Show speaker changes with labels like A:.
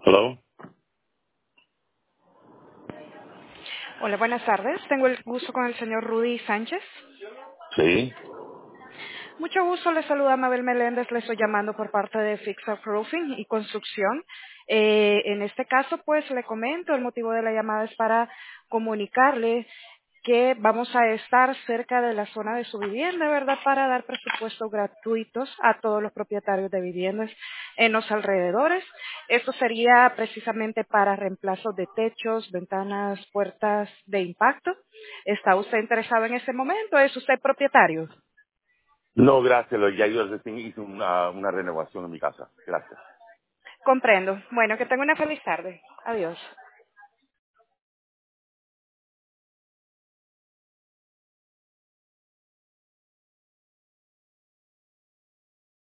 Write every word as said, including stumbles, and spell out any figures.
A: Hello.
B: Hola, buenas tardes. Tengo el gusto con el señor Rudy Sánchez.
A: Sí.
B: Mucho gusto, le saluda Mabel Meléndez, le estoy llamando por parte de Fix Up Roofing y Construcción. Eh, en este caso, pues le comento, el motivo de la llamada es para comunicarle que vamos a estar cerca de la zona de su vivienda, ¿verdad? Para dar presupuestos gratuitos a todos los propietarios de viviendas en los alrededores. Esto sería precisamente para reemplazos de techos, ventanas, puertas de impacto. ¿Está usted interesado en este momento? ¿Es usted propietario?
A: No, gracias. lo- Ya yo recién hice una, una renovación en mi casa. Gracias.
B: Comprendo. Bueno, que tenga una feliz tarde. Adiós.